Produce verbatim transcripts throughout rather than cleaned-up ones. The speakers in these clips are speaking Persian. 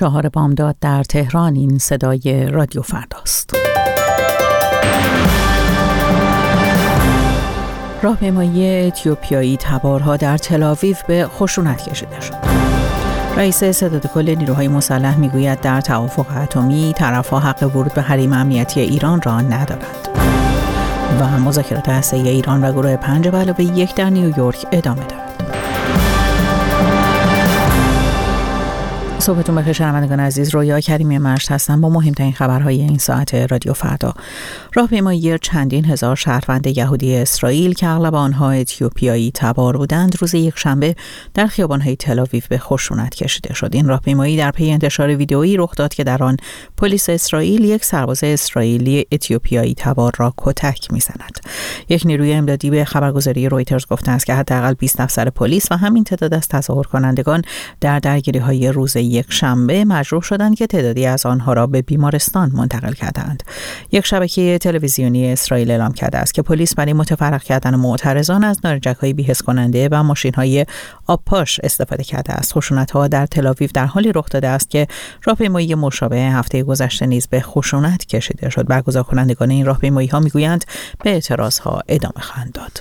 چهار بامداد در تهران. این صدای رادیو فرداست. راهپیمایی اتیوپیایی تبارها در تل‌آویو به خشونت کشیده شد. رئیس ستاد کل نیروهای مسلح میگوید در توافق اتمی طرف‌ها حق ورود به حریم امنیتی ایران را ندارند. و مذاکرات هسته‌ای ایران و گروه پنج به علاوه یک در نیویورک ادامه دارد. صبحتون بخیر شنوندگان عزیز، رویا کریمی مشت هستم با مهمترین خبرهای این ساعت رادیو فردا. راهپیمایی چندین هزار شهروند یهودی اسرائیل که اغلب آنها اتیوپیایی تبار بودند روز یکشنبه در خیابان‌های تل‌آویو به خشونت کشیده شد. این راهپیمایی در پی انتشار ویدئویی رخ داد که در آن پلیس اسرائیل یک سرباز اسرائیلی اتیوپیایی تبار را کتک می‌زند. یک نیروی امدادی به خبرگزاری رویترز گفته است که حداقل بیست افسر پلیس و همین تعداد از تظاهر کنندگان در درگیری‌های روز یک شنبه مجروح شدند که تعدادی از آنها را به بیمارستان منتقل کردند. یک شبکه تلویزیونی اسرائیل اعلام کرده است که پلیس برای متفرق کردن معترضان از نارنجک‌های بی‌حس کننده و ماشین‌های آبپاش استفاده کرده است. خشونت‌ها در تل‌آویو در حالی رخ داده است که راهپیمایی مشابه هفته گذشته نیز به خشونت کشیده شد. برگزار کنندگان این راهپیمایی‌ها می‌گویند به اعتراض‌ها ادامه خواهند داد.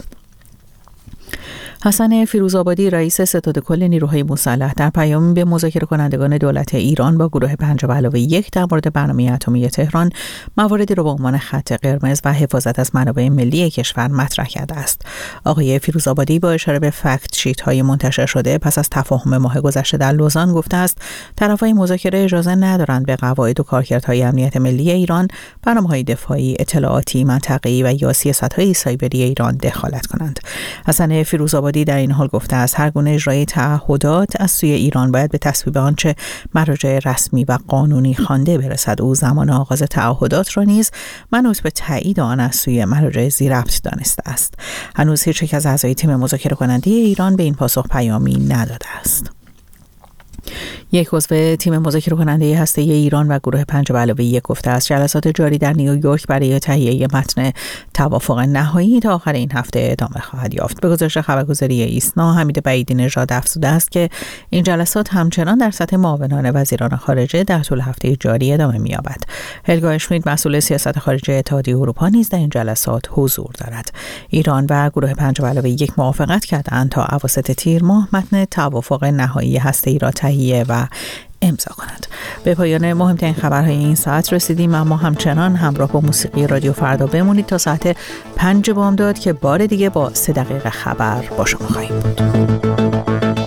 حسن فیروزآبادی رئیس ستاد کل نیروهای مسلح در پیامی به مذاکره کنندگان دولت ایران با گروه پنج به علاوه یک در مورد برنامه اتمی تهران مواردی را با عنوان خط قرمز و حفاظت از منابع ملی کشور مطرح کرده است. آقای فیروزآبادی با اشاره به فکت شیت های منتشر شده پس از تفاهم ماه گذشته در لوزان گفته است طرفای مذاکره اجازه ندارند به قواعد و کارکردهای امنیت ملی ایران، برنامه‌های دفاعی، اطلاعاتی، منطقه‌ای و یا سیاست‌های سایبری ایران دخالت کنند. حسن فیروزآبادی در این حال گفته است هر گونه اجرای تعهدات از سوی ایران باید به تصویب آنچه مراجع رسمی و قانونی خوانده برسد. او زمان آغاز تعهدات را نیز منوط به تایید آن از سوی مراجع ذی‌ربط دانسته است. هنوز هیچ یک از اعضای تیم مذاکره کننده ایران به این پاسخ پیامی نداده است. یک عضو تیم مذاکره کننده هسته‌ای ایران و گروه پنج به علاوه یک گفته است جلسات جاری در نیویورک برای تهیه متن توافق نهایی تا آخر این هفته ادامه خواهد یافت. به گزارش خبرگزاری ایسنا، حمید بعیدی نژاد افزوده است که این جلسات همچنان در سطح معاونان وزیران خارجه در طول هفته جاری ادامه می‌یابد. هلگا اشمیت مسئول سیاست خارجه اتحادیه اروپا نیز در این جلسات حضور دارد. ایران و گروه پنج به علاوه یک موافقت کردند تا اواسط تیر ماه متن توافق نهایی هسته‌ای را تهیه و امضا کنند. به پایان مهمترین خبرهای این ساعت رسیدیم، اما همچنان همراه با موسیقی رادیو فردا بمونید تا ساعت پنج بامداد که بار دیگه با سه دقیقه خبر با شما خواهیم بود.